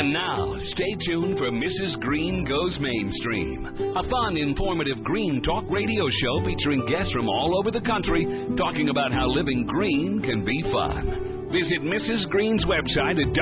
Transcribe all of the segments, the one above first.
And now, stay tuned for Mrs. Green Goes Mainstream, a fun, informative green talk radio show featuring guests from all over the country talking about how living green can be fun. Visit Mrs. Green's website at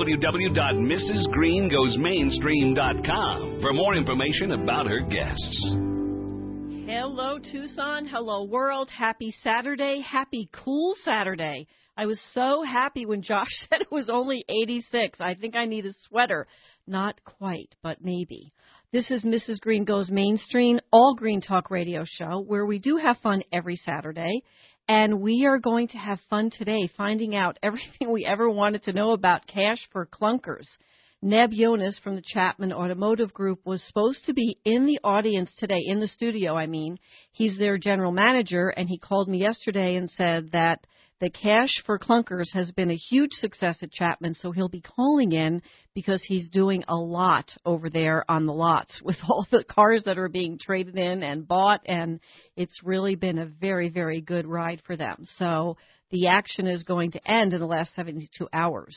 www.mrsgreengoesmainstream.com for more information about her guests. Hello, Tucson. Hello, world. Happy Saturday. Happy cool Saturday. I was so happy when Josh said it was only 86. I think I need a sweater. Not quite, but maybe. This is Mrs. Green Goes Mainstream, all green talk radio show, where we do have fun every Saturday. And we are going to have fun today finding out everything we ever wanted to know about cash for clunkers. Neb Jonas from the Chapman Automotive Group was supposed to be in the audience today, in the studio, I mean. He's their general manager, and he called me yesterday and said that the Cash for Clunkers has been a huge success at Chapman, so he'll be calling in because he's doing a lot over there on the lots with all the cars that are being traded in and bought, and it's really been a very, very good ride for them. So the action is going to end in the next 72 hours,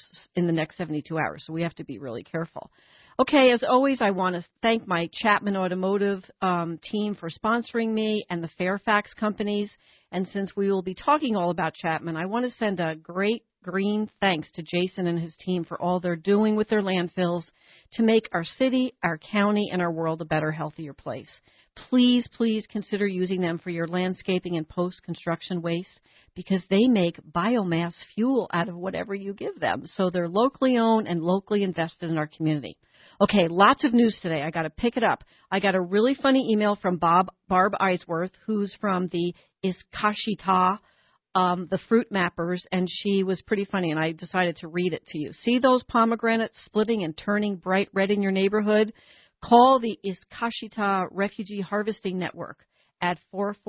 so we have to be really careful. Okay, as always, I want to thank my Chapman Automotive team for sponsoring me and the Fairfax companies. And since we will be talking all about Chapman, I want to send a great green thanks to Jason and his team for all they're doing with their landfills to make our city, our county, and our world a better, healthier place. Please, please consider using them for your landscaping and post-construction waste because they make biomass fuel out of whatever you give them. So they're locally owned and locally invested in our community. Okay, lots of news today. I got to pick it up. I got a really funny email from Barb Eisworth, who's from the Iskashita, the Fruit Mappers, and she was pretty funny, and I decided to read it to you. See those pomegranates splitting and turning bright red in your neighborhood? Call the Iskashita Refugee Harvesting Network at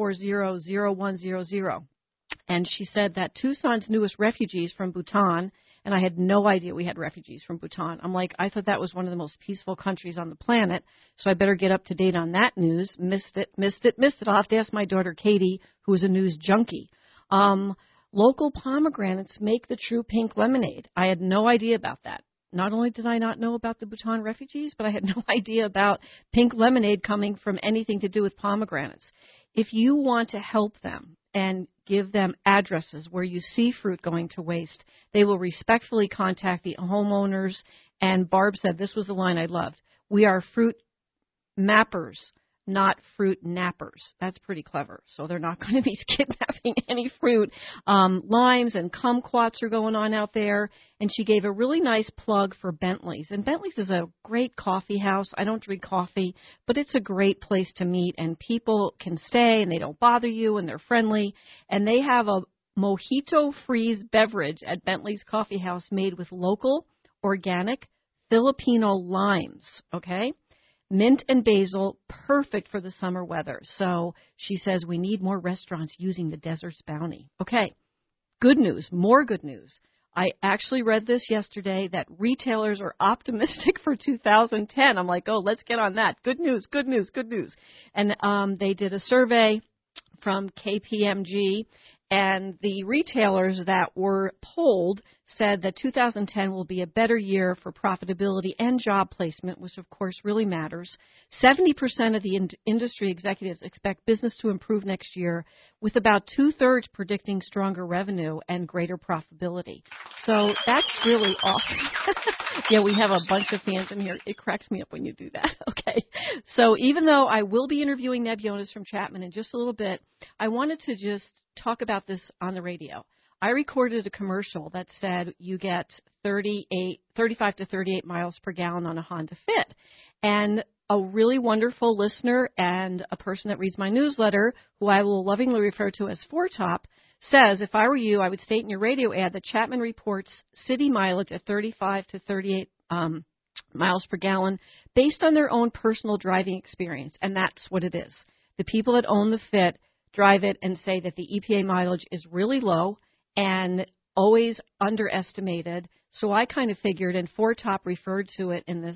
440-0100. And she said that Tucson's newest refugees from Bhutan, and I had no idea we had refugees from Bhutan. I'm like, I thought that was one of the most peaceful countries on the planet, so I better get up to date on that news. Missed it. I'll have to ask my daughter Katie, who is a news junkie. Local pomegranates make the true pink lemonade. I had no idea about that. Not only did I not know about the Bhutan refugees, but I had no idea about pink lemonade coming from anything to do with pomegranates. If you want to help them and give them addresses where you see fruit going to waste, they will respectfully contact the homeowners. And Barb said, this was the line I loved, we are fruit mappers, not fruit nappers. That's pretty clever. So they're not going to be kidnapping any fruit. Limes and kumquats are going on out there. And she gave a really nice plug for Bentley's. And Bentley's is a great coffee house. I don't drink coffee, but it's a great place to meet. And people can stay, and they don't bother you, and they're friendly. And they have a mojito freeze beverage at Bentley's Coffee House made with local, organic, Filipino limes, okay? Mint and basil, perfect for the summer weather. So she says we need more restaurants using the desert's bounty. Okay, good news, more good news. I actually read this yesterday that retailers are optimistic for 2010. I'm like, oh, let's get on that. Good news, good news, good news. And they did a survey from KPMG, and the retailers that were polled said that 2010 will be a better year for profitability and job placement, which of course really matters. 70% of the industry executives expect business to improve next year, with about 2/3 predicting stronger revenue and greater profitability. So that's really awesome. Yeah, we have a bunch of fans in here. It cracks me up when you do that. Okay. So even though I will be interviewing Neb Jonas from Chapman in just a little bit, I wanted to just talk about this on the radio. I recorded a commercial that said you get 35 to 38 miles per gallon on a Honda Fit. And a really wonderful listener and a person that reads my newsletter, who I will lovingly refer to as Four Top, says, if I were you, I would state in your radio ad that Chapman reports city mileage at 35 to 38 miles per gallon based on their own personal driving experience. And that's what it is. The people that own the Fit drive it and say that the EPA mileage is really low and always underestimated. So I kind of figured, and Four Top referred to it in this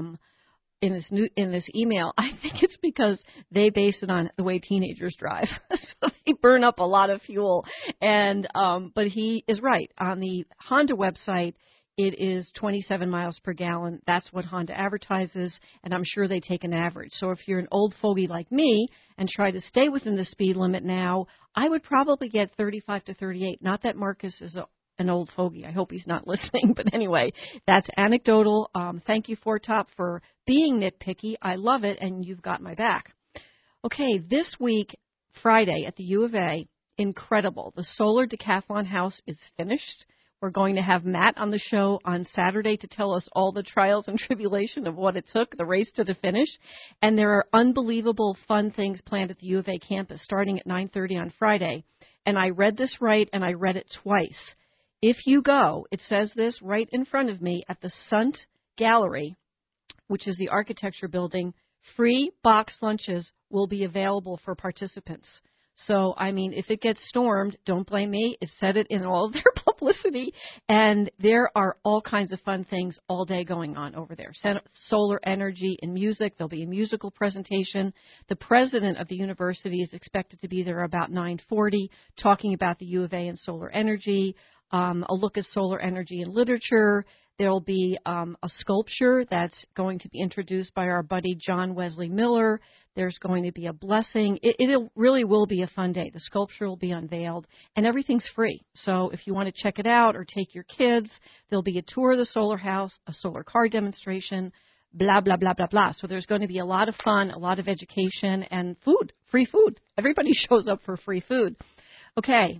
email. I think it's because they base it on the way teenagers drive, so they burn up a lot of fuel. And but he is right. On the Honda website, it is 27 miles per gallon. That's what Honda advertises, and I'm sure they take an average. So if you're an old fogey like me and try to stay within the speed limit now, I would probably get 35 to 38. Not that Marcus is an old fogey. I hope he's not listening. But anyway, that's anecdotal. Thank you, Four Top, for being nitpicky. I love it, and you've got my back. Okay, this week, Friday at the U of A, incredible. The Solar Decathlon House is finished. We're going to have Matt on the show on Saturday to tell us all the trials and tribulation of what it took, the race to the finish. And there are unbelievable fun things planned at the U of A campus starting at 9:30 on Friday. And I read this right, and I read it twice. If you go, it says this right in front of me at the Sunt Gallery, which is the architecture building, free box lunches will be available for participants. So, I mean, if it gets stormed, don't blame me. It said it in all of their publicity. And there are all kinds of fun things all day going on over there. Solar energy and music. There'll be a musical presentation. The president of the university is expected to be there about 9:40, talking about the U of A and solar energy, a look at solar energy and literature. There'll be a sculpture that's going to be introduced by our buddy John Wesley Miller. There's going to be a blessing. It really will be a fun day. The sculpture will be unveiled, and everything's free. So if you want to check it out or take your kids, there'll be a tour of the solar house, a solar car demonstration, blah, blah, blah, blah, blah. So there's going to be a lot of fun, a lot of education, and food, free food. Everybody shows up for free food. Okay,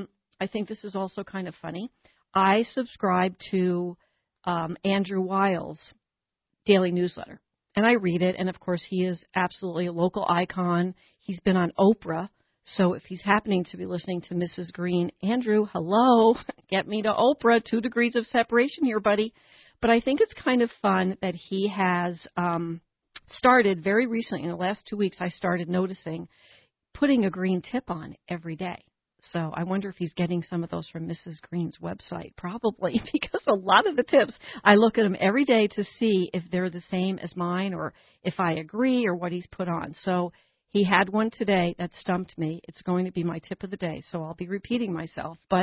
I think this is also kind of funny. I subscribe to Andrew Weil's daily newsletter. And I read it, and of course he is absolutely a local icon. He's been on Oprah, so if he's happening to be listening to Mrs. Green, Andrew, hello, get me to Oprah, 2 degrees of separation here, buddy. But I think it's kind of fun that he has started very recently, in the last 2 weeks, I started noticing putting a green tip on every day. So I wonder if he's getting some of those from Mrs. Green's website. Probably, because a lot of the tips, I look at them every day to see if they're the same as mine or if I agree or what he's put on. So he had one today that stumped me. It's going to be my tip of the day, so I'll be repeating myself. But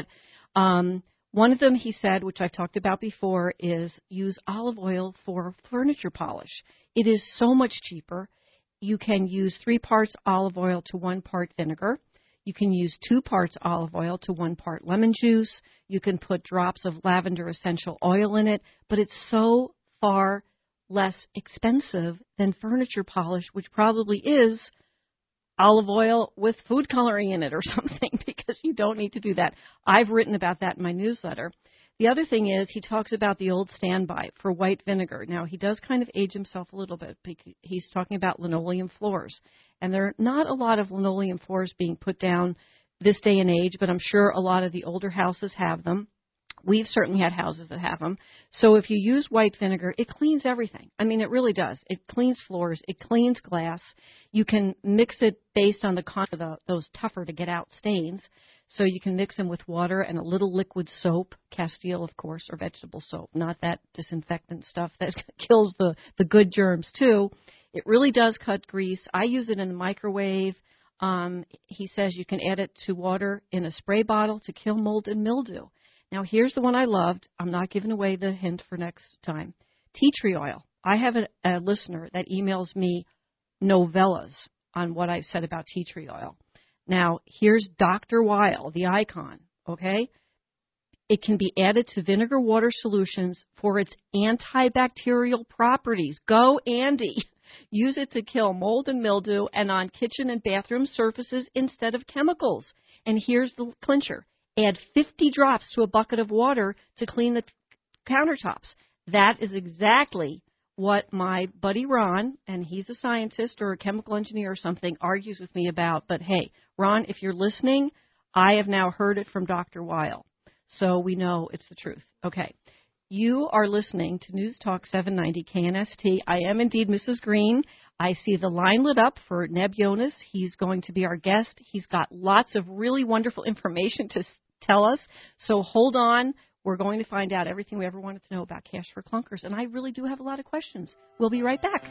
one of them he said, which I've talked about before, is use olive oil for furniture polish. It is so much cheaper. You can use 3 parts olive oil to 1 part vinegar. You can use 2 parts olive oil to 1 part lemon juice. You can put drops of lavender essential oil in it, but it's so far less expensive than furniture polish, which probably is olive oil with food coloring in it or something, because you don't need to do that. I've written about that in my newsletter. The other thing is he talks about the old standby for white vinegar. Now, he does kind of age himself a little bit because he's talking about linoleum floors. And there are not a lot of linoleum floors being put down this day and age, but I'm sure a lot of the older houses have them. We've certainly had houses that have them. So if you use white vinegar, it cleans everything. I mean, it really does. It cleans floors. It cleans glass. You can mix it based on those tougher to get out stains. So you can mix them with water and a little liquid soap, Castile, of course, or vegetable soap, not that disinfectant stuff that kills the good germs, too. It really does cut grease. I use it in the microwave. He says you can add it to water in a spray bottle to kill mold and mildew. Now, here's the one I loved. I'm not giving away the hint for next time. Tea tree oil. I have a listener that emails me novellas on what I've said about tea tree oil. Now, here's Dr. Weil, the icon, okay? It can be added to vinegar water solutions for its antibacterial properties. Go, Andy. Use it to kill mold and mildew and on kitchen and bathroom surfaces instead of chemicals. And here's the clincher. Add 50 drops to a bucket of water to clean the countertops. That is exactly what my buddy Ron, and he's a scientist or a chemical engineer or something, argues with me about. But hey, Ron, if you're listening, I have now heard it from Dr. Weil. So we know it's the truth. Okay. You are listening to News Talk 790 KNST. I am indeed Mrs. Green. I see the line lit up for Neb Jonas. He's going to be our guest. He's got lots of really wonderful information to tell us. So hold on. We're going to find out everything we ever wanted to know about Cash for Clunkers. And I really do have a lot of questions. We'll be right back.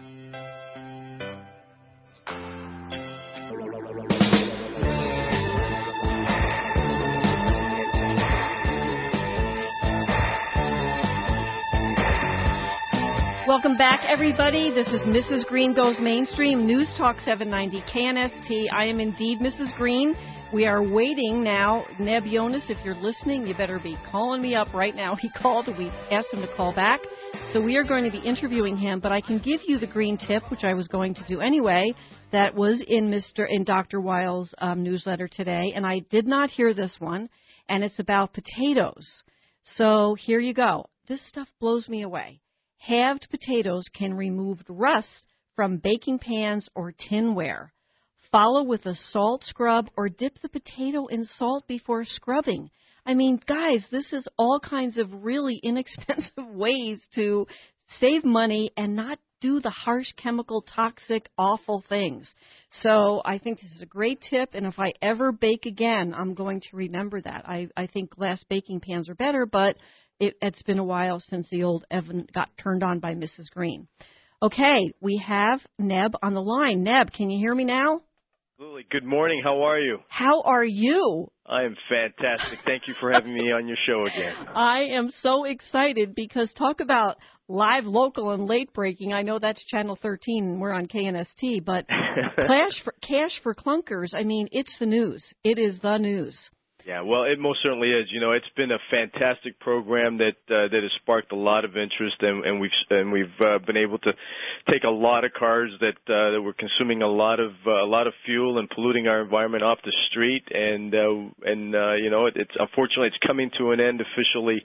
Welcome back, everybody. This is Mrs. Green Goes Mainstream, News Talk 790 KNST. I am indeed Mrs. Green. We are waiting now. Neb Jonas, if you're listening, you better be calling me up right now. He called. We asked him to call back. So we are going to be interviewing him, but I can give you the green tip, which I was going to do anyway, that was in Dr. Weil's newsletter today, and I did not hear this one, and it's about potatoes. So here you go. This stuff blows me away. Halved potatoes can remove rust from baking pans or tinware. Follow with a salt scrub or dip the potato in salt before scrubbing. I mean, guys, this is all kinds of really inexpensive ways to save money and not do the harsh, chemical, toxic, awful things. So I think this is a great tip, and if I ever bake again, I'm going to remember that. I think glass baking pans are better, but it's been a while since the old oven got turned on by Mrs. Green. Okay, we have Neb on the line. Neb, can you hear me now? Absolutely. Good morning. How are you? How are you? I am fantastic. Thank you for having me on your show again. I am so excited because talk about live, local, and late breaking. I know that's Channel 13 and we're on KNST, but Cash for Clunkers, I mean, it's the news. It is the news. Yeah, well, it most certainly is. You know, it's been a fantastic program that has sparked a lot of interest, and we've been able to take a lot of cars that were consuming a lot of fuel and polluting our environment off the street, and you know, it's unfortunately it's coming to an end officially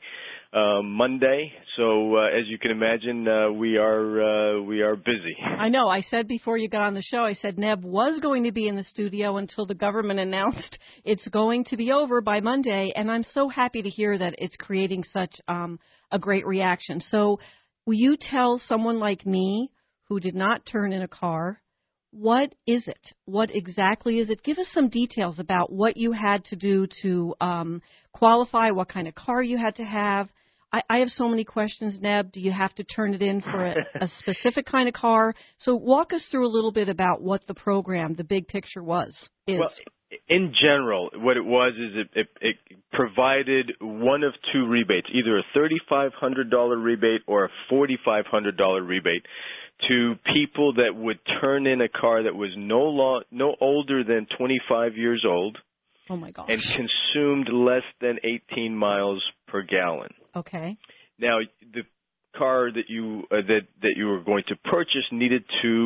Monday. So as you can imagine, we are busy. I know. I said before you got on the show, I said Neb was going to be in the studio until the government announced it's going to be over by Monday, and I'm so happy to hear that it's creating such a great reaction. So will you tell someone like me who did not turn in a car, what is it? What exactly is it? Give us some details about what you had to do to qualify, what kind of car you had to have. I have so many questions, Neb. Do you have to turn it in for a specific kind of car? So walk us through a little bit about what the program, the big picture is. Well, in general, what it was is it provided one of two rebates, either a $3,500 rebate or a $4,500 rebate to people that would turn in a car that was no older than 25 years old. Oh my gosh. And consumed less than 18 miles per gallon. Okay. Now, the car that you were going to purchase needed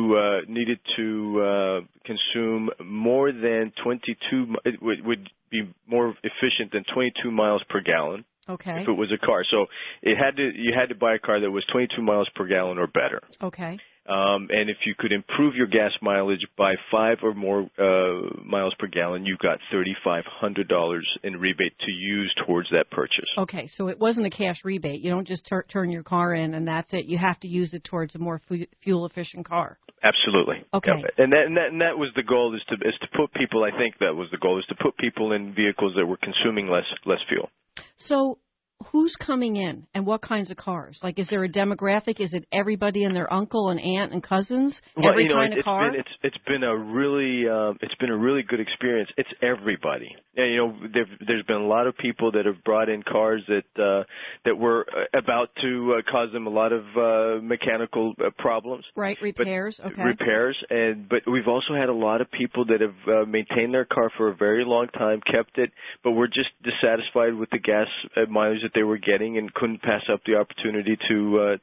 to consume more than 22. It would be more efficient than 22 miles per gallon. Okay. If it was a car, so you had to buy a car that was 22 miles per gallon or better. Okay. And if you could improve your gas mileage by 5 or more miles per gallon, you got $3,500 in rebate to use towards that purchase. Okay, so it wasn't a cash rebate. You don't just turn your car in and that's it. You have to use it towards a more fuel-efficient car. Absolutely. Okay. Yep. And that was the goal, is to put people. I think that was the goal, is to put people in vehicles that were consuming less fuel. So who's coming in and what kinds of cars? Like, is there a demographic? Is it everybody and their uncle and aunt and cousins? Well, Every kind of car? It's been a really good experience. It's everybody. And, there's been a lot of people that have brought in cars that were about to cause them a lot of mechanical problems. Right, repairs. Okay. Repairs, but we've also had a lot of people that have maintained their car for a very long time, kept it, but were just dissatisfied with the gas mileage that they were getting and couldn't pass up the opportunity to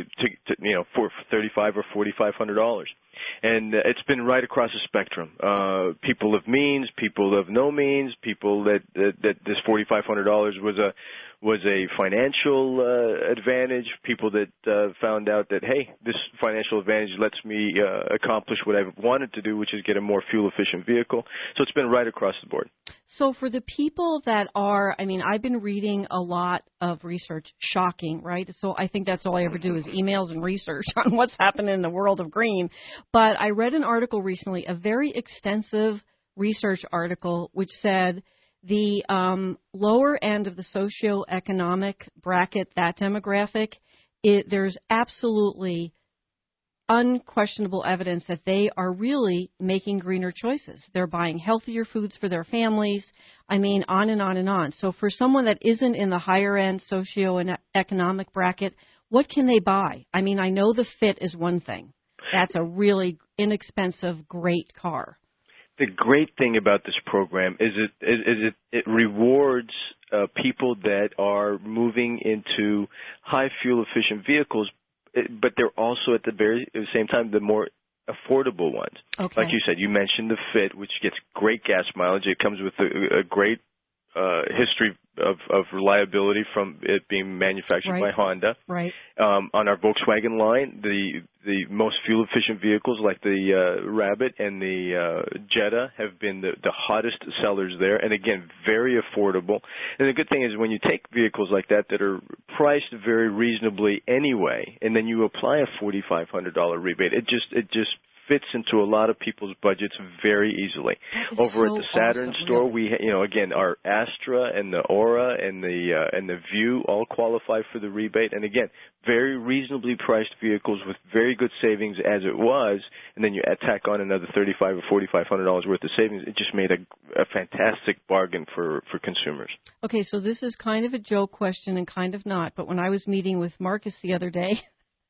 for $3,500 or $4,500. And it's been right across the spectrum. People of means, people of no means, people that this $4,500 was a financial advantage, people that found out that, hey, this financial advantage lets me accomplish what I've wanted to do, which is get a more fuel-efficient vehicle. So it's been right across the board. So for the people that are, I've been reading a lot of research, shocking, right? So I think that's all I ever do is emails and research on what's happening in the world of green. But I read an article recently, a very extensive research article, which said the lower end of the socioeconomic bracket, that demographic, there's absolutely unquestionable evidence that they are really making greener choices. They're buying healthier foods for their families. On and on and on. So for someone that isn't in the higher end socioeconomic bracket, what can they buy? I mean, I know the Fit is one thing. That's a really inexpensive, great car. The great thing about this program is it rewards people that are moving into high fuel efficient vehicles, but they're also at the same time the more affordable ones. Okay. Like you said, you mentioned the Fit, which gets great gas mileage. It comes with a great history of reliability from it being manufactured by Honda. Right. On our Volkswagen line, the most fuel efficient vehicles like the Rabbit and the Jetta have been the hottest sellers there, and again, very affordable. And the good thing is when you take vehicles like that are priced very reasonably anyway, and then you apply a $4,500 rebate, it just fits into a lot of people's budgets very easily. Over at the Saturn store, we again, our Astra and the Aura and the View all qualify for the rebate, and again, very reasonably priced vehicles with very good savings as it was, and then you tack on another $3,500 or $4,500 worth of savings. It just made a fantastic bargain for consumers. Okay, so this is kind of a joke question and kind of not, but when I was meeting with Marcus the other day,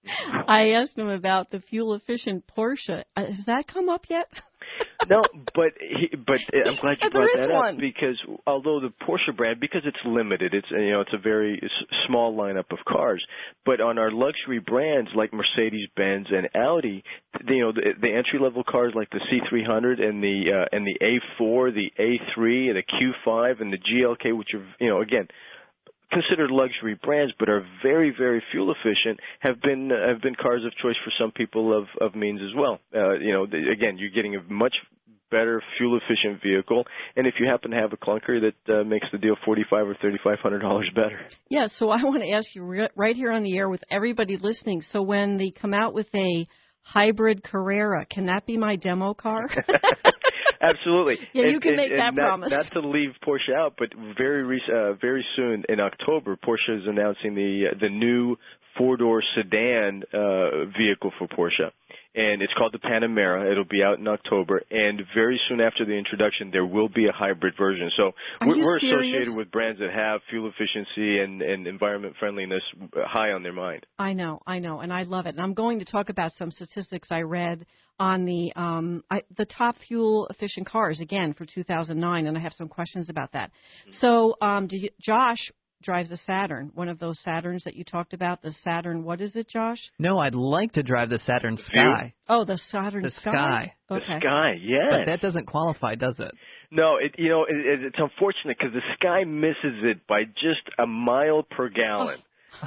I asked him about the fuel-efficient Porsche. Has that come up yet? No, but I'm glad you brought that up, because although the Porsche brand, because it's limited, it's a very small lineup of cars. But on our luxury brands like Mercedes-Benz and Audi, the entry-level cars like the C300 and the A4, the A3, and the Q5, and the GLK, which are again considered luxury brands but are very, very fuel efficient, have been cars of choice for some people of means as well. Again, you're getting a much better fuel efficient vehicle, and if you happen to have a clunker, that makes the deal $4,500 or $3,500 better. Yeah, so I want to ask you right here on the air with everybody listening. So when they come out with a hybrid Carrera, can that be my demo car? Absolutely. Yeah, you can make that promise. Not to leave Porsche out, but very soon in October, Porsche is announcing the new four-door sedan vehicle for Porsche. And it's called the Panamera. It'll be out in October. And very soon after the introduction, there will be a hybrid version. So we're associated with brands that have fuel efficiency and environment friendliness high on their mind. I know. And I love it. And I'm going to talk about some statistics I read on the top fuel efficient cars, again, for 2009. And I have some questions about that. So Josh drives a Saturn, one of those Saturns that you talked about, the Saturn, what is it, Josh? No, I'd like to drive the Saturn Sky. Oh, the Saturn Sky. Okay. The Sky, yes. But that doesn't qualify, does it? No, it's unfortunate because the Sky misses it by just a mile per gallon.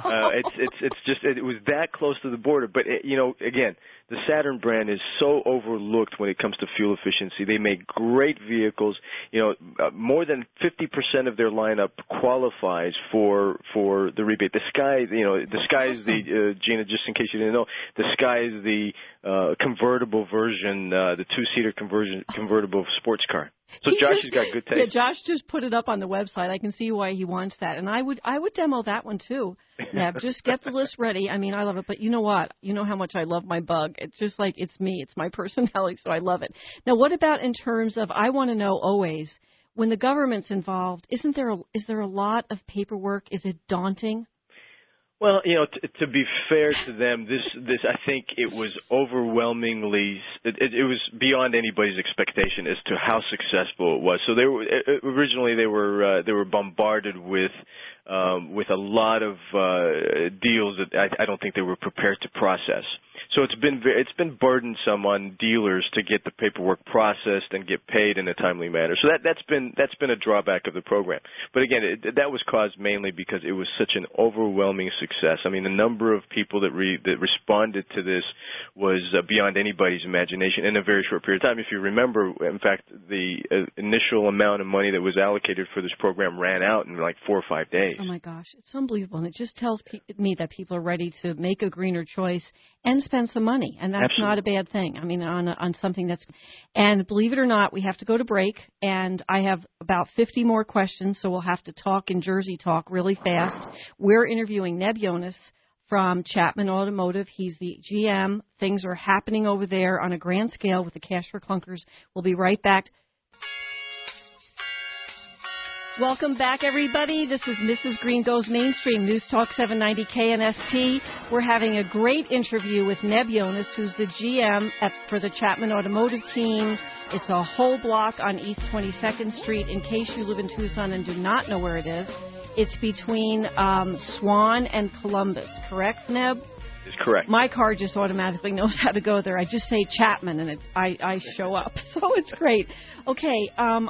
It was that close to the border. But again, the Saturn brand is so overlooked when it comes to fuel efficiency. They make great vehicles. More than 50% of their lineup qualifies for the rebate. The Sky, the Sky is the Gina. Just in case you didn't know, the Sky is the convertible version, the two-seater convertible sports car. So Josh has got good taste. Yeah, Josh just put it up on the website. I can see why he wants that, and I would demo that one too. Yeah, just get the list ready. I mean, I love it, but you know what? You know how much I love my Bug. It's just like it's me. It's my personality, so I love it. Now, what about in terms of? I want to know always when the government's involved. Is there a lot of paperwork? Is it daunting? Well, to be fair to them, this I think it was overwhelmingly, it was beyond anybody's expectation as to how successful it was. So originally they were bombarded with a lot of deals that I don't think they were prepared to process. So it's been burdensome on dealers to get the paperwork processed and get paid in a timely manner. So that's been a drawback of the program. But again, that was caused mainly because it was such an overwhelming success. I mean, the number of people that responded to this was beyond anybody's imagination in a very short period of time. If you remember, in fact, the initial amount of money that was allocated for this program ran out in like 4 or 5 days. Oh my gosh, it's unbelievable, and it just tells me that people are ready to make a greener choice and spend some money, and that's Absolutely. Not a bad thing. I mean, on something that's, and believe it or not, we have to go to break, and I have about 50 more questions, so we'll have to talk in Jersey talk really fast. We're interviewing Neb Jonas from Chapman Automotive. He's the GM. Things are happening over there on a grand scale with the Cash for Clunkers. We'll be right back. Welcome back, everybody. This is Mrs. Green Goes Mainstream, News Talk 790 KNST. We're having a great interview with Neb Jonas, who's the GM for the Chapman Automotive Team. It's a whole block on East 22nd Street. In case you live in Tucson and do not know where it is, it's between Swan and Columbus. Correct, Neb? Is correct. My car just automatically knows how to go there. I just say Chapman, and I show up. So it's great. Okay,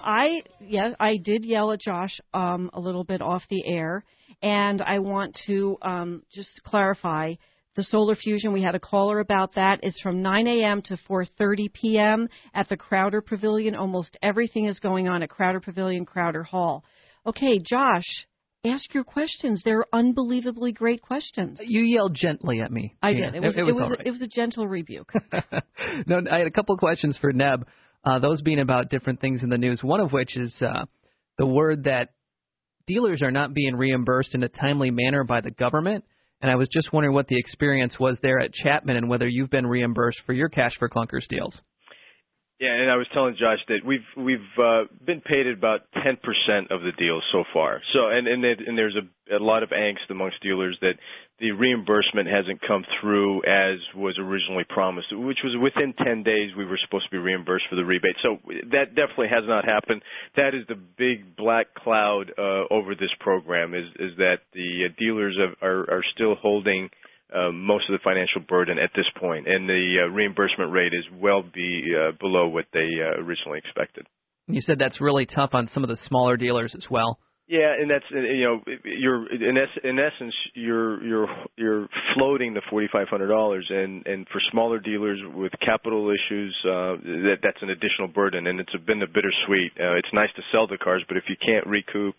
I did yell at Josh a little bit off the air, and I want to just clarify the Solar Fusion. We had a caller about that. It's from 9 a.m. to 4:30 p.m. at the Crowder Pavilion. Almost everything is going on at Crowder Pavilion, Crowder Hall. Okay, Josh. Ask your questions. They're unbelievably great questions. You yelled gently at me. I did. It was all right. It was a gentle rebuke. No, I had a couple of questions for Neb, those being about different things in the news, one of which is the word that dealers are not being reimbursed in a timely manner by the government. And I was just wondering what the experience was there at Chapman and whether you've been reimbursed for your Cash for Clunkers deals. Yeah, and I was telling Josh that we've been paid at about 10% of the deals so far. So and there's a lot of angst amongst dealers that the reimbursement hasn't come through as was originally promised, which was within 10 days we were supposed to be reimbursed for the rebate. So that definitely has not happened. That is the big black cloud over this program is that the dealers are still holding most of the financial burden at this point, and the reimbursement rate is well below what they originally expected. You said that's really tough on some of the smaller dealers as well. Yeah, and that's you're in essence you're floating the $4,500, and for smaller dealers with capital issues, that's an additional burden, and it's been a bittersweet. It's nice to sell the cars, but if you can't recoup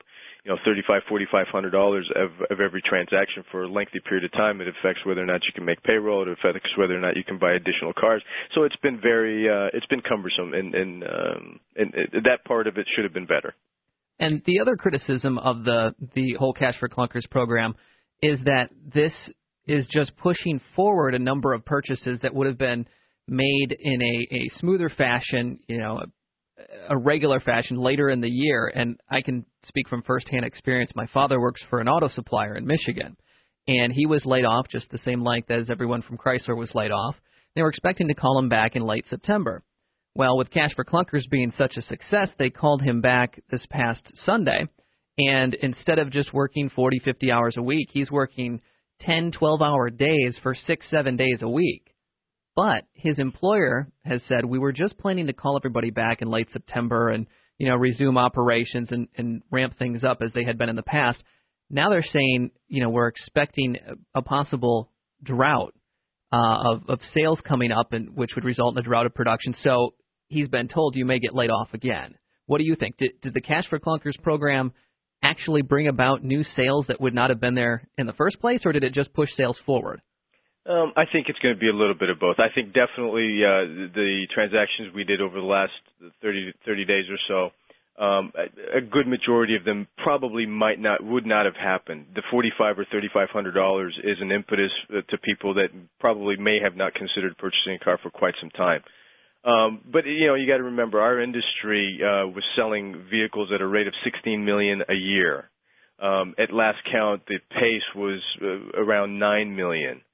$4,500 of every transaction for a lengthy period of time, it affects whether or not you can make payroll. It affects whether or not you can buy additional cars. So it's been it's been cumbersome, and that part of it should have been better. And the other criticism of the whole Cash for Clunkers program is that this is just pushing forward a number of purchases that would have been made in a smoother fashion, a regular fashion later in the year. And I can speak from firsthand experience. My father works for an auto supplier in Michigan, and he was laid off just the same length as everyone from Chrysler was laid off. They were expecting to call him back in late September. Well, with Cash for Clunkers being such a success, they called him back this past Sunday, and instead of just working 40, 50 hours a week, he's working 10, 12-hour days for 6, 7 days a week. But his employer has said, we were just planning to call everybody back in late September and, resume operations and ramp things up as they had been in the past. Now they're saying, we're expecting a possible drought of sales coming up, and which would result in a drought of production. So he's been told you may get laid off again. What do you think? Did the Cash for Clunkers program actually bring about new sales that would not have been there in the first place, or did it just push sales forward? I think it's going to be a little bit of both. I think definitely the transactions we did over the last 30 days or so, a good majority of them probably would not have happened. The $4,500 or $3,500 is an impetus to people that probably may have not considered purchasing a car for quite some time. But you got to remember, our industry was selling vehicles at a rate of 16 million a year. At last count, the pace was around 9 million.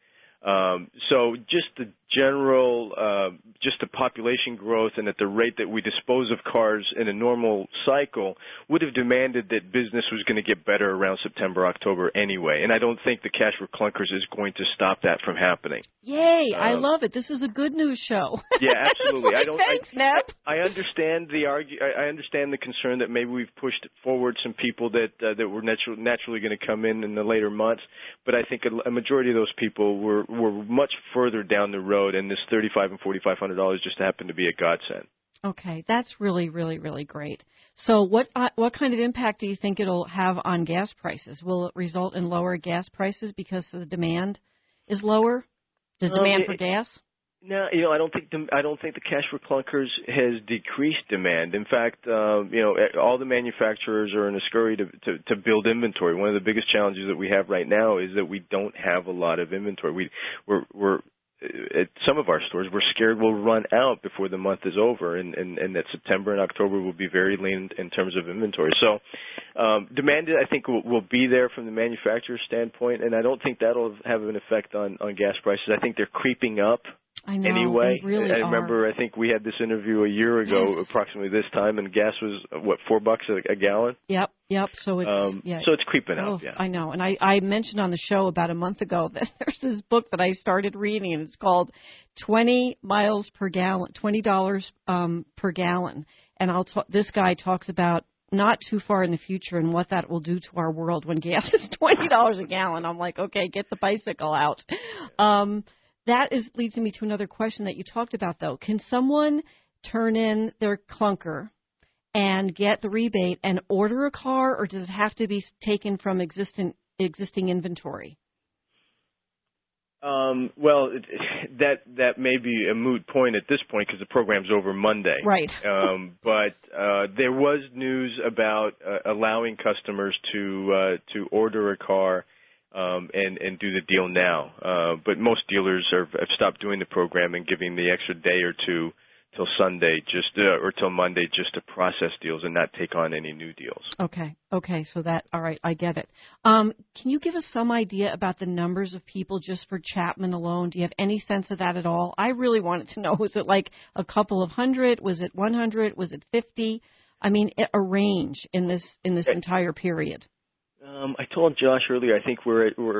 So just the general, just the population growth and at the rate that we dispose of cars in a normal cycle would have demanded that business was going to get better around September, October anyway. And I don't think the Cash for Clunkers is going to stop that from happening. Yay! I love it. This is a good news show. Yeah, absolutely. Thanks, Neb. I understand I understand the concern that maybe we've pushed forward some people that were naturally going to come in the later months, but I think a majority of those people were much further down the road, and this $3,500 and $4,500 just happened to be a godsend. Okay, that's really, really, really great. So what kind of impact do you think it'll have on gas prices? Will it result in lower gas prices because the demand is lower? The demand for gas? No, I don't think the Cash for Clunkers has decreased demand. In fact, all the manufacturers are in a scurry to build inventory. One of the biggest challenges that we have right now is that we don't have a lot of inventory. We're at some of our stores, we're scared we'll run out before the month is over, and that September and October will be very lean in terms of inventory. So demand, I think, will be there from the manufacturer's standpoint, and I don't think that'll have an effect on gas prices. I think they're creeping up. I know, anyway, they really I remember. I think we had this interview a year ago, approximately this time, and gas was $4 a gallon. Yep. So it's so it's creeping up. Yeah, I know, and I mentioned on the show about a month ago that there's this book that I started reading, and it's called 20 miles per gallon, $20 per gallon, and this guy talks about not too far in the future and what that will do to our world when gas is $20 a gallon. I'm like, okay, get the bicycle out. That leads me to another question that you talked about, though. Can someone turn in their clunker and get the rebate and order a car, or does it have to be taken from existing inventory? Well, that may be a moot point at this point because the program's over Monday. Right. But there was news about allowing customers to order a car and do the deal now. But most dealers have stopped doing the program and giving the extra day or two till Sunday or till Monday just to process deals and not take on any new deals. Okay. So all right, I get it. Can you give us some idea about the numbers of people just for Chapman alone? Do you have any sense of that at all? I really wanted to know, was it like a couple of hundred? Was it 100? Was it 50? I mean, a range in this entire period. I told Josh earlier, I think we're at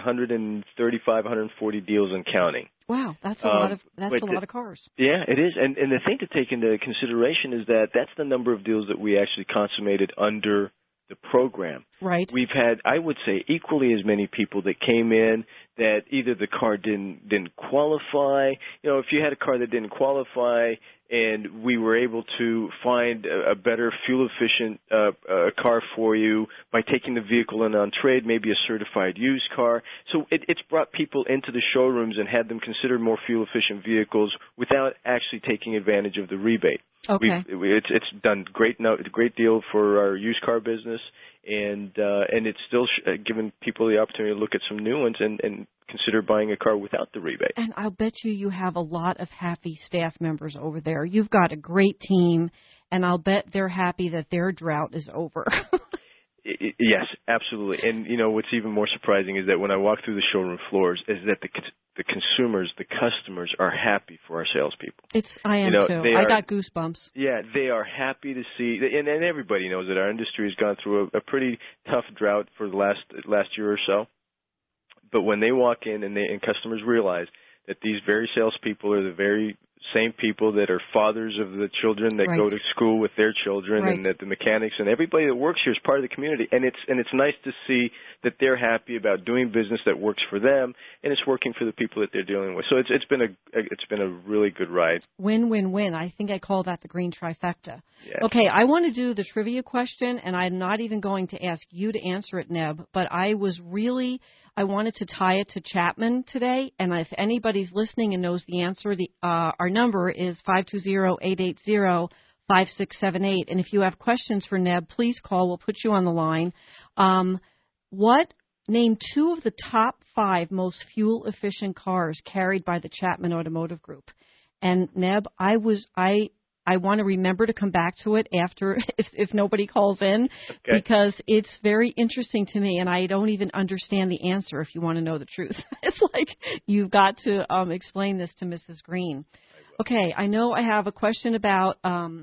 135, 140 deals and counting. Wow, that's a lot of cars. Yeah, it is. And the thing to take into consideration is that that's the number of deals that we actually consummated under the program. Right. We've had, I would say, equally as many people that came in that either the car didn't qualify. You know, if you had a car that didn't qualify and we were able to find a better fuel-efficient car for you by taking the vehicle in on trade, maybe a certified used car. So it's brought people into the showrooms and had them consider more fuel-efficient vehicles without actually taking advantage of the rebate. Okay. It's done a great deal for our used car business, and it's still given people the opportunity to look at some new ones and consider buying a car without the rebate. And I'll bet you have a lot of happy staff members over there. You've got a great team, and I'll bet they're happy that their drought is over. Yes, absolutely. And, you know, what's even more surprising is that when I walk through the showroom floors is that the consumers, the customers are happy for our salespeople. I am too. I got goosebumps. Yeah, they are happy to see, and everybody knows that our industry has gone through a pretty tough drought for the last year or so. But when they walk in and customers realize that these very salespeople are the very same people that are fathers of the children that go to school with their children, and that the mechanics and everybody that works here is part of the community, and it's nice to see that they're happy about doing business that works for them, and it's working for the people that they're dealing with. So it's been a really good ride. Win-win-win. I think I call that the green trifecta. Yes. Okay, I want to do the trivia question, and I'm not even going to ask you to answer it, Neb, but I wanted to tie it to Chapman today, and if anybody's listening and knows the answer, our number is 520-880-5678, and if you have questions for Neb, please call. We'll put you on the line. Name two of the top 5 most fuel-efficient cars carried by the Chapman Automotive Group. And Neb, I want to remember to come back to it after if nobody calls in, because it's very interesting to me, and I don't even understand the answer if you want to know the truth. It's like you've got to explain this to Mrs. Green. Okay, I know I have a question about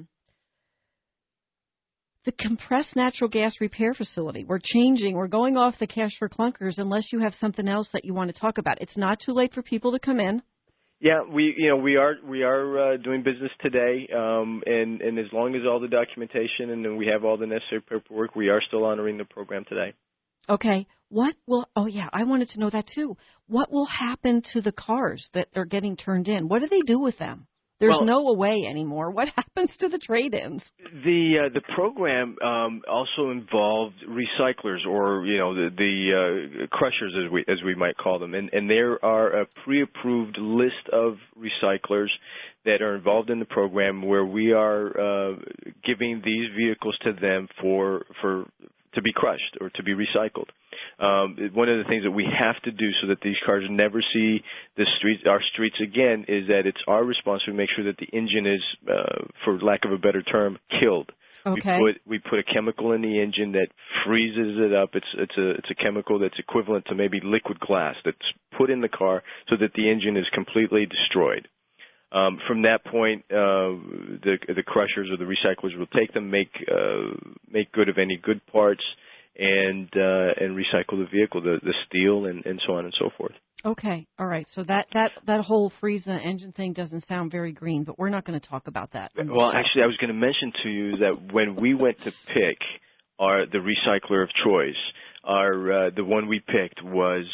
the compressed natural gas repair facility. We're going off the cash for clunkers unless you have something else that you want to talk about. It's not too late for people to come in. Yeah, we are doing business today, and as long as all the documentation and then we have all the necessary paperwork, we are still honoring the program today. Okay. I wanted to know that too. What will happen to the cars that are getting turned in? What do they do with them? There's no away anymore. What happens to the trade-ins? The program also involved recyclers, or the crushers as we might call them, and there are a pre-approved list of recyclers that are involved in the program where we are giving these vehicles to them to be crushed or to be recycled. One of the things that we have to do so that these cars never see our streets again is that it's our responsibility to make sure that the engine is, for lack of a better term, killed. Okay. We put a chemical in the engine that freezes it up. It's a chemical that's equivalent to maybe liquid glass that's put in the car so that the engine is completely destroyed. From that point, the crushers or the recyclers will take them, make good of any good parts, and recycle the vehicle, the steel, and so on and so forth. Okay, all right. So that whole freeze the engine thing doesn't sound very green, but we're not going to talk about that. Well, actually, I was going to mention to you that when we went to pick the recycler of choice, the one we picked was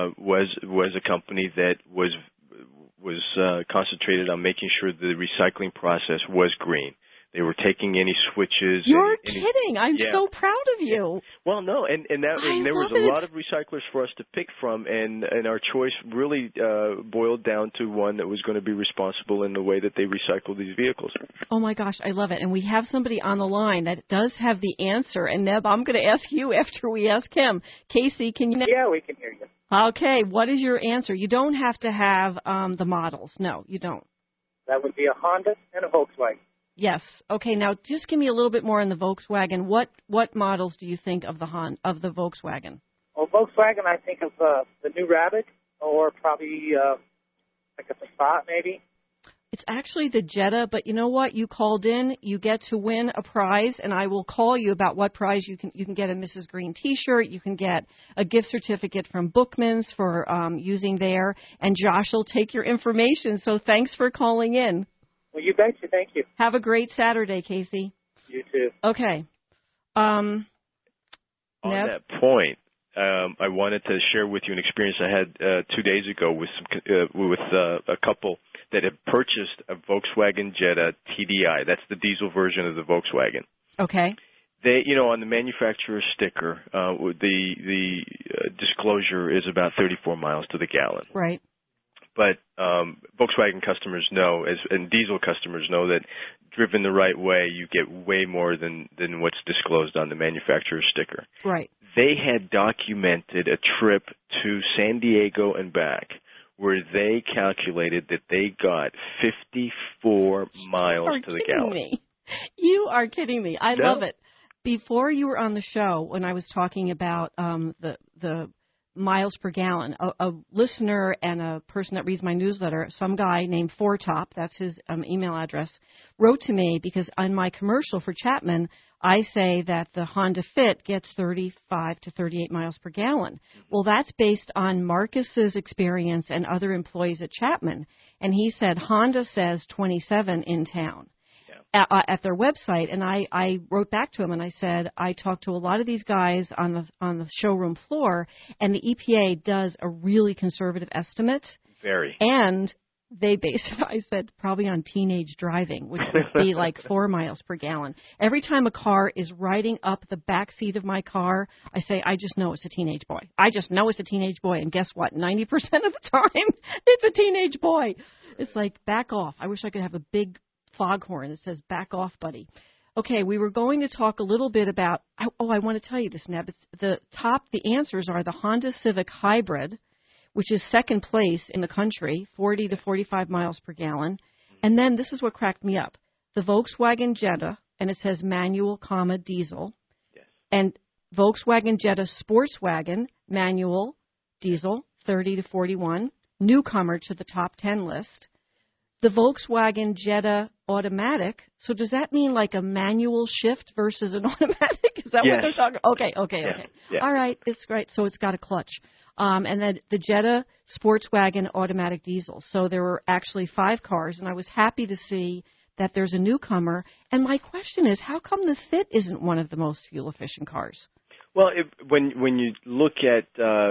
a company that was concentrated on making sure the recycling process was green. They were taking any switches. You're kidding. I'm so proud of you. Well, no, and there was a lot of recyclers for us to pick from, and our choice really boiled down to one that was going to be responsible in the way that they recycle these vehicles. Oh, my gosh, I love it. And we have somebody on the line that does have the answer. And, Neb, I'm going to ask you after we ask him. Casey, can you? Yeah, we can hear you. Okay, what is your answer? You don't have to have the models. No, you don't. That would be a Honda and a Volkswagen. Yes. Okay, now just give me a little bit more on the Volkswagen. What models do you think of the Volkswagen? Well, Volkswagen, I think of the new Rabbit, or probably like a Passat maybe. It's actually the Jetta, but you know what? You called in. You get to win a prize, and I will call you about what prize you can get a Mrs. Green T-shirt. You can get a gift certificate from Bookman's for using there, and Josh will take your information. So thanks for calling in. Well, you betcha. Thank you. Have a great Saturday, Casey. You too. Okay. On Neb? that point, I wanted to share with you an experience I had 2 days ago with a couple that had purchased a Volkswagen Jetta TDI. That's the diesel version of the Volkswagen. Okay. They, on the manufacturer's sticker, the disclosure is about 34 miles to the gallon. Right. But Volkswagen customers know, and diesel customers know, that driven the right way, you get way more than what's disclosed on the manufacturer's sticker. Right. They had documented a trip to San Diego and back where they calculated that they got 54 miles to the gallon. You are kidding me. I love it. Before you were on the show, when I was talking about the miles per gallon, a listener and a person that reads my newsletter, some guy named Fourtop, that's his email address, wrote to me because on my commercial for Chapman, I say that the Honda Fit gets 35 to 38 miles per gallon. Well, that's based on Marcus's experience and other employees at Chapman. And he said Honda says 27 in town. At their website, and I wrote back to him and I said, I talked to a lot of these guys on the showroom floor, and the EPA does a really conservative estimate. Very. And they base it, I said, probably on teenage driving, which would be like 4 miles per gallon. Every time a car is riding up the back seat of my car, I say, I just know it's a teenage boy. I just know it's a teenage boy. And guess what? 90% of the time, it's a teenage boy. It's like, back off. I wish I could have a big foghorn that says, back off, buddy. Okay, we were going to talk a little bit about, I want to tell you this, Neb. The answers are the Honda Civic Hybrid, which is second place in the country, 40 to 45 miles per gallon. And then this is what cracked me up. The Volkswagen Jetta, and it says manual, diesel. Yes. And Volkswagen Jetta Sportswagen, manual, diesel, 30 to 41. Newcomer to the top 10 list. The Volkswagen Jetta automatic. So does that mean like a manual shift versus an automatic? Is that what they're talking? Okay. Yeah. All right, it's great. So it's got a clutch. And then the Jetta Sportswagen automatic diesel. So there were actually 5 cars, and I was happy to see that there's a newcomer. And my question is, how come the Fit isn't one of the most fuel-efficient cars? Well, when you look at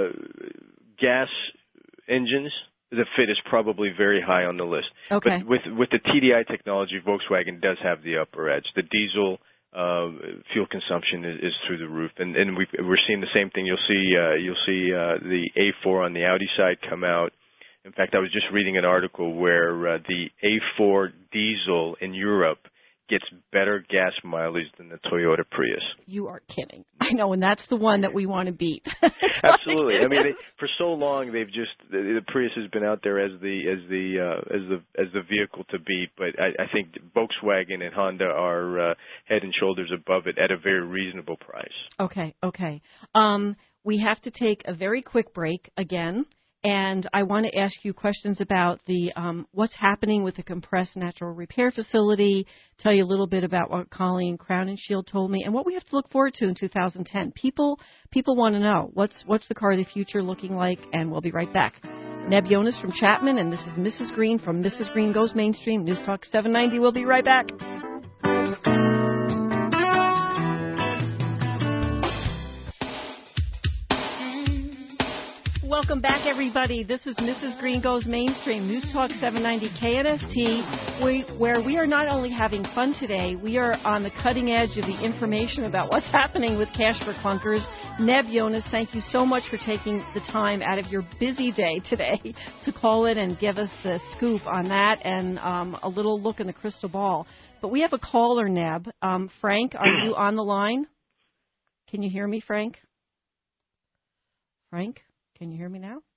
gas engines, the Fit is probably very high on the list. Okay. But with the TDI technology, Volkswagen does have the upper edge. The diesel fuel consumption is through the roof, and we're seeing the same thing. You'll see the A4 on the Audi side come out. In fact, I was just reading an article where the A4 diesel in Europe gets better gas mileage than the Toyota Prius. You are kidding. I know, and that's the one that we want to beat. Absolutely. I mean, for so long they've just the Prius has been out there as the vehicle to beat, but I think Volkswagen and Honda are head and shoulders above it at a very reasonable price. Okay. We have to take a very quick break again. And I want to ask you questions about the what's happening with the compressed natural repair facility, tell you a little bit about what Colleen Crown and Shield told me, and what we have to look forward to in 2010. People want to know what's the car of the future looking like, and we'll be right back. Neb Jonas from Chapman, and this is Mrs. Green from Mrs. Green Goes Mainstream, News Talk 790. We'll be right back. Welcome back, everybody. This is Mrs. Green Goes Mainstream, News Talk 790 KNST, where we are not only having fun today, we are on the cutting edge of the information about what's happening with Cash for Clunkers. Neb Jonas, thank you so much for taking the time out of your busy day today to call in and give us the scoop on that and a little look in the crystal ball. But we have a caller, Neb. Frank, are you on the line? Can you hear me, Frank? Frank? Can you hear me now?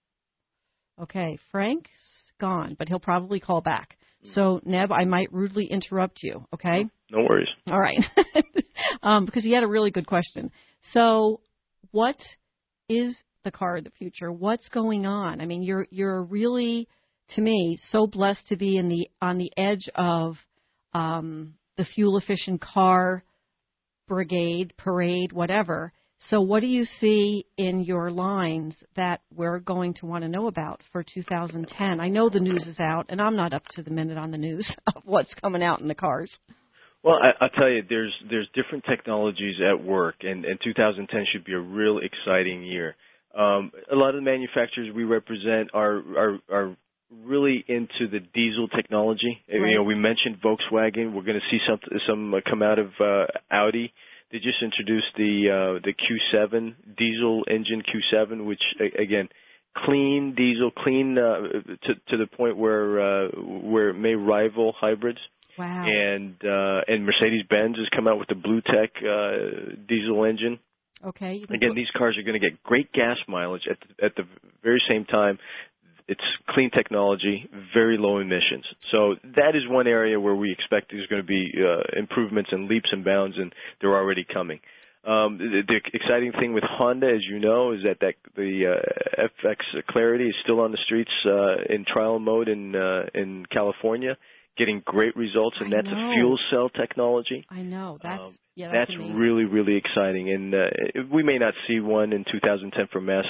Okay, Frank's gone, but he'll probably call back. So, Neb, I might rudely interrupt you, okay? No worries. All right. Because he had a really good question. So, what is the car of the future? What's going on? I mean, you're really, to me, so blessed to be on the edge of the fuel-efficient car brigade, parade, whatever. So what do you see in your lines that we're going to want to know about for 2010? I know the news is out, and I'm not up to the minute on the news of what's coming out in the cars. Well, I'll tell you, there's different technologies at work, and 2010 should be a real exciting year. A lot of the manufacturers we represent are really into the diesel technology. Right. You know, we mentioned Volkswagen. We're going to see some come out of Audi. They just introduced the Q7 diesel engine Q7, which again, clean diesel, clean to the point where it may rival hybrids. Wow. And Mercedes-Benz has come out with the Blue Tech diesel engine. Okay. Again, these cars are going to get great gas mileage at the very same time. It's clean technology, very low emissions. So that is one area where we expect there's going to be improvements and leaps and bounds, and they're already coming. The exciting thing with Honda, as you know, is that the FX Clarity is still on the streets in trial mode in California, getting great results, and that's a fuel cell technology. I know. That's really, really exciting, and we may not see one in 2010 for mass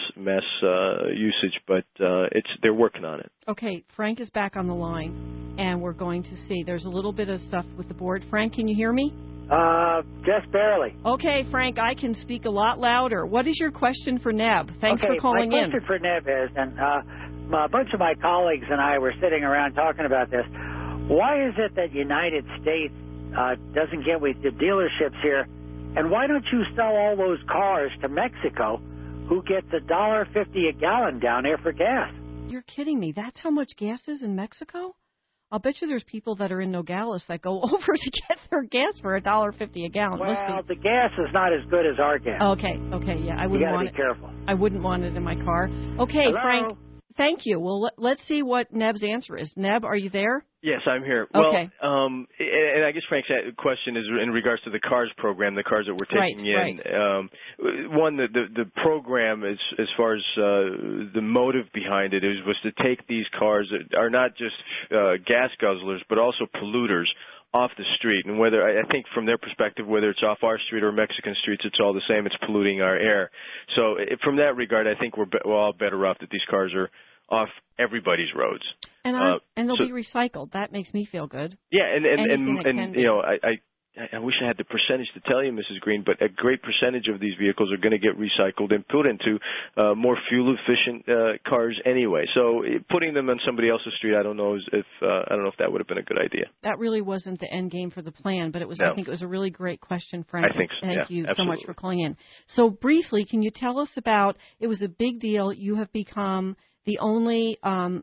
usage, but they're working on it. Okay, Frank is back on the line, and we're going to see. There's a little bit of stuff with the board. Frank, can you hear me? Just barely. Okay, Frank, I can speak a lot louder. What is your question for Neb? Thanks for calling in. My question for Neb is, and a bunch of my colleagues and I were sitting around talking about this. Why is it that United States doesn't get with the dealerships here, and why don't you sell all those cars to Mexico, who gets $1.50 a gallon down there for gas? You're kidding me. That's how much gas is in Mexico? I'll bet you there's people that are in Nogales that go over to get their gas for $1.50 a gallon. Well, the gas is not as good as our gas. Okay, yeah, I wouldn't want it. You got to be careful. I wouldn't want it in my car. Okay, Hello? Frank, thank you. Well, let's see what Neb's answer is. Neb, are you there? Yes, I'm here. Okay. Well, and I guess Frank's question is in regards to the CARS program, the cars that we're taking in. Right. One, the program, as far as the motive behind it, was to take these cars that are not just gas guzzlers, but also polluters off the street. And whether, I think from their perspective, whether it's off our street or Mexican streets, it's all the same. It's polluting our air. So from that regard, I think we're all better off that these cars are off everybody's roads. And they'll be recycled. That makes me feel good. Yeah, and you know, I wish I had the percentage to tell you, Mrs. Green, but a great percentage of these vehicles are going to get recycled and put into more fuel-efficient cars anyway. So putting them on somebody else's street, I don't know if that would have been a good idea. That really wasn't the end game for the plan, but it was. No. I think it was a really great question, Frank. I think so. Thank you absolutely. so much for calling in. So briefly, can you tell us about? It was a big deal. You have become the only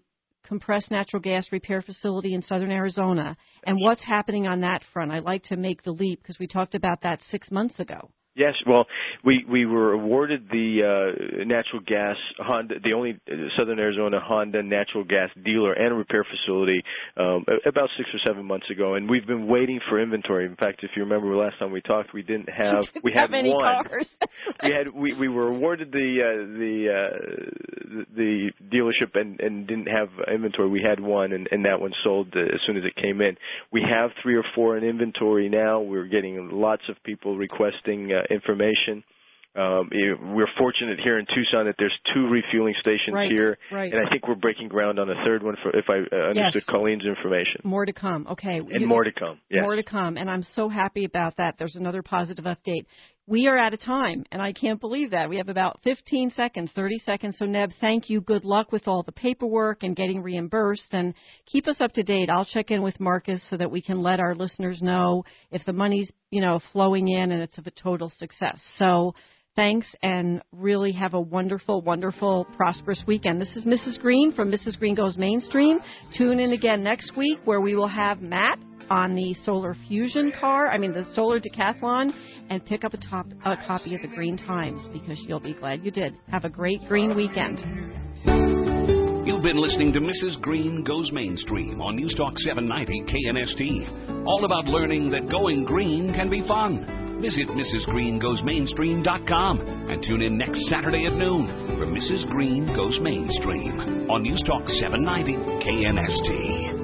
compressed natural gas repair facility in southern Arizona, and what's happening on that front. I'd like to make the leap because we talked about that 6 months ago. Yes, well, we were awarded the natural gas Honda, the only Southern Arizona Honda natural gas dealer and repair facility about 6 or 7 months ago, and we've been waiting for inventory. In fact, if you remember last time we talked, we didn't have we had many one. Cars. we were awarded the dealership and didn't have inventory. We had one, and that one sold as soon as it came in. We have 3 or 4 in inventory now. We're getting lots of people requesting information. We're fortunate here in Tucson that there's 2 refueling stations here, and I think we're breaking ground on a 3rd one, if I understood Colleen's information. More to come. Okay. And more to come. Yes. More to come, and I'm so happy about that. There's another positive update. We are out of time, and I can't believe that. We have about 15 seconds, 30 seconds. So, Neb, thank you. Good luck with all the paperwork and getting reimbursed, and keep us up to date. I'll check in with Marcus so that we can let our listeners know if the money's, flowing in and it's a total success. So, thanks, and really have a wonderful, wonderful, prosperous weekend. This is Mrs. Green from Mrs. Green Goes Mainstream. Tune in again next week where we will have Matt on the Solar Fusion car, the Solar Decathlon, and pick up a copy of the Green Times because you'll be glad you did. Have a great green weekend. You've been listening to Mrs. Green Goes Mainstream on News Talk 790 KNST. All about learning that going green can be fun. Visit MrsGreenGoesMainstream.com and tune in next Saturday at noon for Mrs. Green Goes Mainstream on News Talk 790 KNST.